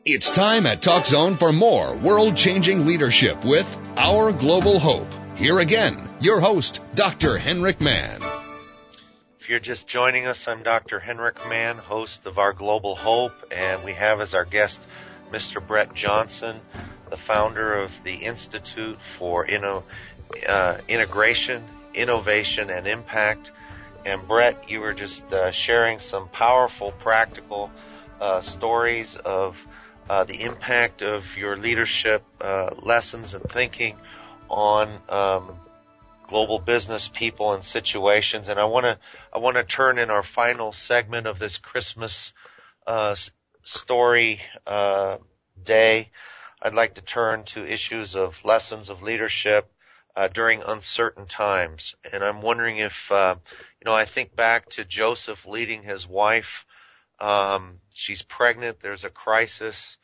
It's time at Talk Zone for more world-changing leadership with Our Global Hope. Here again, your host, Dr. Henrik Mann. If you're just joining us, I'm Dr. Henrik Mann, host of Our Global Hope, and we have as our guest Mr. Brett Johnson, the founder of the Institute for Integration, Innovation, and Impact. And Brett, you were just sharing some powerful, practical stories of the impact of your leadership lessons and thinking on global business people and situations. And I want to turn in our final segment of this Christmas story day. I'd like to turn to issues of lessons of leadership during uncertain times. And I'm wondering if I think back to Joseph leading his wife. She's pregnant. There's a crisis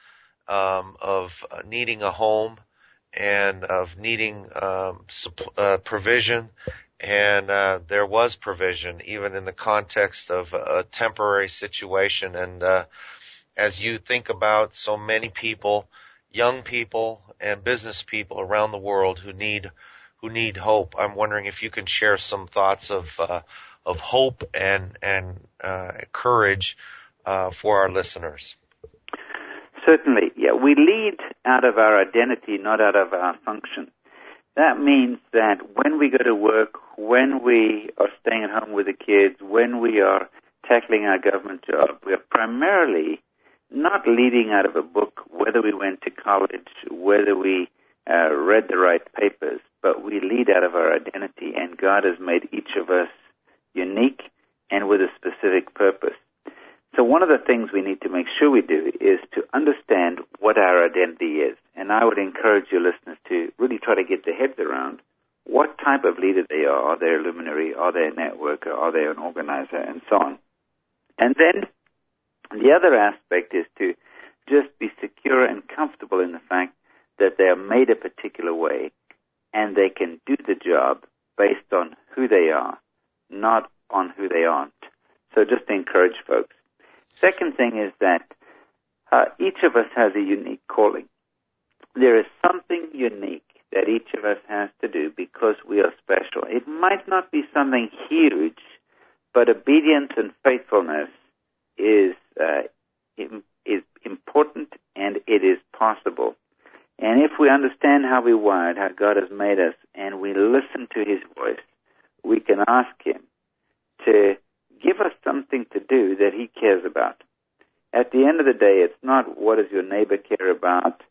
of needing a home and of needing provision. And there was provision, even in the context of a temporary situation. And as you think about so many people, young people and business people around the world who need hope, I'm wondering if you can share some thoughts of hope and courage for our listeners. Certainly, yeah. We lead out of our identity, not out of our function. That means that when we go to work, when we are staying at home with the kids, when we are tackling our government job, we are primarily not leading out of a book, whether we went to college, whether we read the right papers, but we lead out of our identity, and God has made each of us unique and with a specific purpose. So one of the things we need to make sure we do is to understand what our identity is. And I would encourage your listeners to really try to get their heads around what type of leader they are. Are they a luminary? Are they a networker? Are they an organizer? And so on. And then the other aspect is to just be secure and comfortable in the fact that they are made a particular way and they can do the job based on who they are, not on who they aren't. So just to encourage folks. Second thing is that each of us has a unique calling. There is something unique that each of us has to do because we are special. It might not be something huge, but obedience and faithfulness is important, and it is possible. And if we understand how we're wired, how God has made us, and we listen to His voice, we can ask Him to give us something to do that He cares about. At the end of the day, it's not what does your neighbor care about,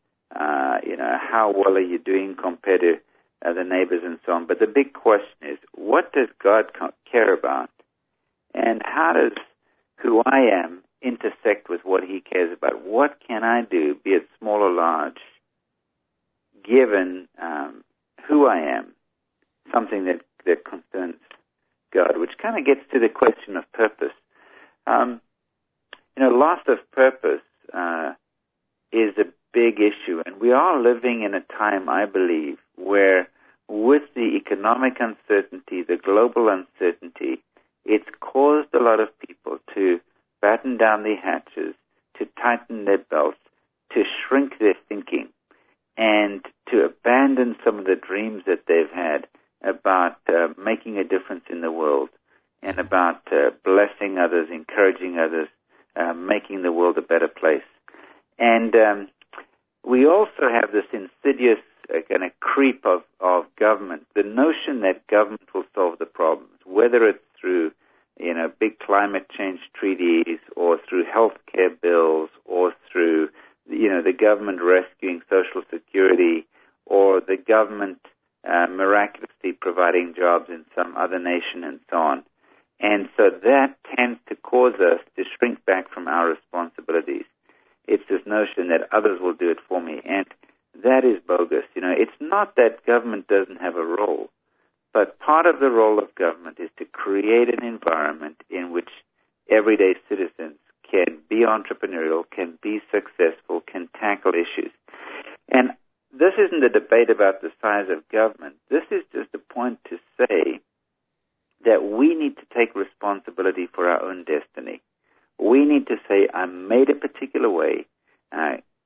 how well are you doing compared to the neighbors and so on. But the big question is, what does God care about? And how does who I am intersect with what He cares about? What can I do, be it small or large, given who I am, something that concerns God, which kind of gets to the question of purpose. Loss of purpose is a big issue, and we are living in a time, I believe, where with the economic uncertainty, the global uncertainty, it's caused a lot of people to batten down the hatches, to tighten their belts, to shrink their thinking, and to abandon some of the dreams that they've had about making a difference in the world and about blessing others, encouraging others, making the world a better place. And we also have this insidious kind of creep of government, the notion that government will solve the problems, whether it's through big climate change treaties or through health care bills or through the government rescuing Social Security or the government miraculously providing jobs in some other nation and so on. And so that tends to cause us to shrink back from our responsibilities. It's this notion that others will do it for me, and that is bogus. It's not that government doesn't have a role, but part of the role of government is to create an environment in which everyday citizens can be entrepreneurial, can be successful, can tackle issues. And this isn't a debate about the size of government. This is just a point to say that we need to take responsibility for our own destiny. We need to say, I'm made a particular way.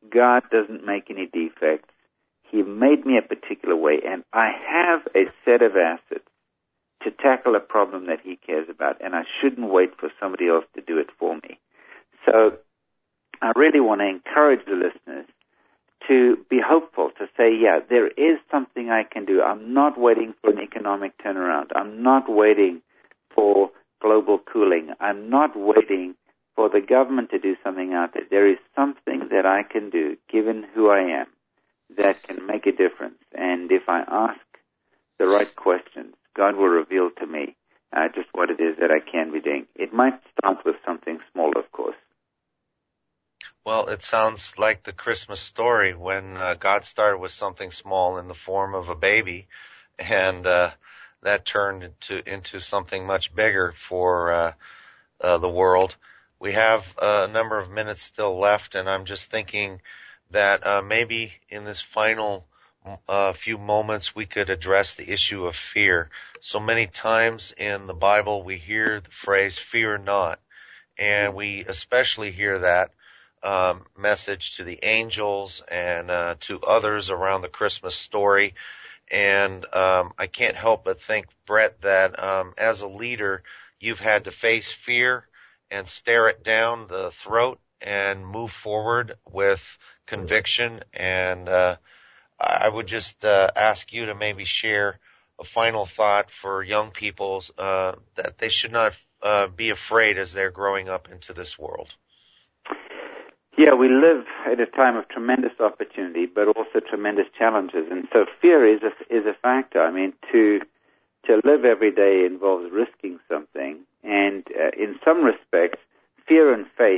God doesn't make any defects. He made me a particular way, and I have a set of assets to tackle a problem that He cares about, and I shouldn't wait for somebody else to do it for me. So I really want to encourage the listeners to be hopeful, to say, yeah, there is something I can do. I'm not waiting for an economic turnaround. I'm not waiting for global cooling. I'm not waiting for the government to do something out there. There is something that I can do, given who I am, that can make a difference. And if I ask the right questions, God will reveal to me just what it is that I can be doing. It might start with something small, of course. Well, it sounds like the Christmas story when God started with something small in the form of a baby, and that turned into something much bigger for the world. We have a number of minutes still left, and I'm just thinking that maybe in this final few moments we could address the issue of fear. So many times in the Bible we hear the phrase, fear not, and we especially hear that message to the angels and to others around the Christmas story. And I can't help but think, Brett, that as a leader, you've had to face fear and stare it down the throat and move forward with conviction. And I would just ask you to maybe share a final thought for young people that they should not be afraid as they're growing up into this world. Yeah, we live at a time of tremendous opportunity, but also tremendous challenges, and so fear is a factor. I mean, to live every day involves risking something, and in some respects, fear and faith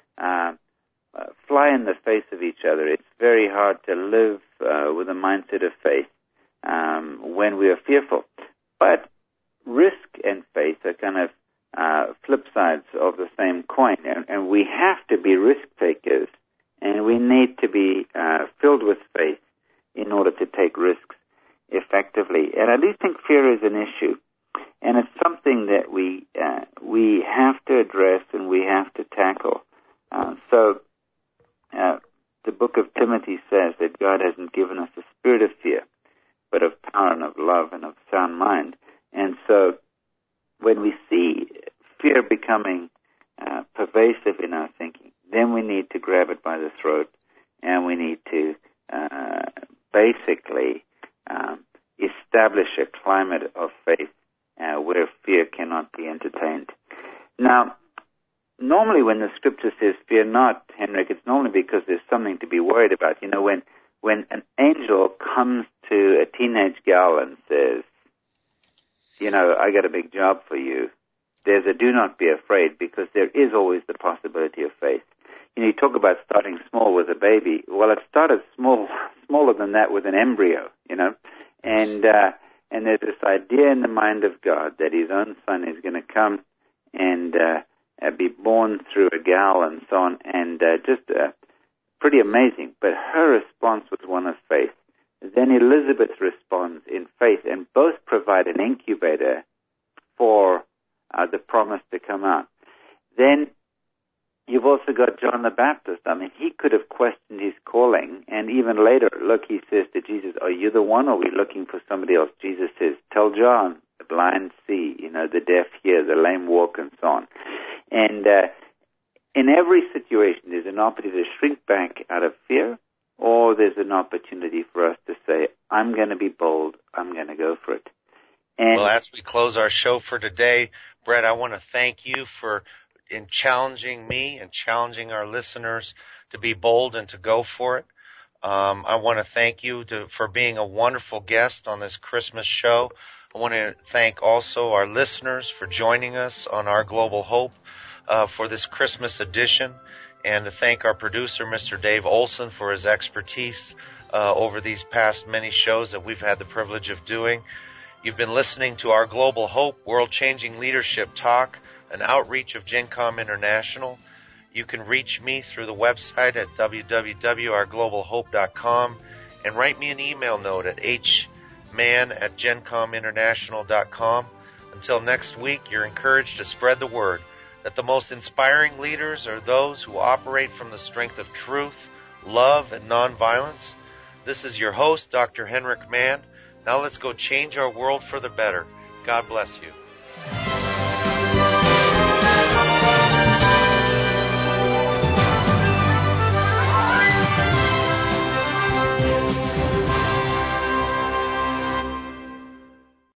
fly in the face of each other. It's very hard to live with a mindset of faith when we are fearful, but risk and faith are kind of flip sides of the same coin, and we have to be risk takers, and we need to be filled with faith in order to take risks effectively. And I do think fear is an issue, and it's something that we have to address and we have to tackle. So the book of Timothy says that God hasn't given us a spirit of fear, but of power and of love and of sound mind. And so when we see fear becoming pervasive in our thinking, then we need to grab it by the throat, and we need to basically establish a climate of faith where fear cannot be entertained. Now, normally when the scripture says fear not, Henrik, it's normally because there's something to be worried about. You know, when an angel comes to a teenage gal and says, you know, I got a big job for you, there's a do not be afraid, because there is always the possibility of faith. You know, you talk about starting small with a baby. Well, it started smaller than that with an embryo, you know. And there's this idea in the mind of God that His own Son is going to come and be born through a gal and so on, and just pretty amazing. But her response was one of faith. Then Elizabeth responds in faith, and both provide an incubator for the promise to come out. Then you've also got John the Baptist. I mean, he could have questioned his calling, and even later, look, he says to Jesus, are you the one, or are we looking for somebody else? Jesus says, tell John, the blind see, you know, the deaf hear, the lame walk, and so on. And in every situation, there's an opportunity to shrink back out of fear, or there's an opportunity for us to say, I'm going to be bold, I'm going to go for it. And well, as we close our show for today, Brett, I want to thank you in challenging me and challenging our listeners to be bold and to go for it. I want to thank you for being a wonderful guest on this Christmas show. I want to thank also our listeners for joining us on Our Global Hope for this Christmas edition, and to thank our producer, Mr. Dave Olson, for his expertise over these past many shows that we've had the privilege of doing. You've been listening to Our Global Hope, World-Changing Leadership Talk, an outreach of GenCom International. You can reach me through the website at www.ourglobalhope.com and write me an email note at hman@gencominternational.com. Until next week, you're encouraged to spread the word that the most inspiring leaders are those who operate from the strength of truth, love, and nonviolence. This is your host, Dr. Henrik Mann. Now let's go change our world for the better. God bless you.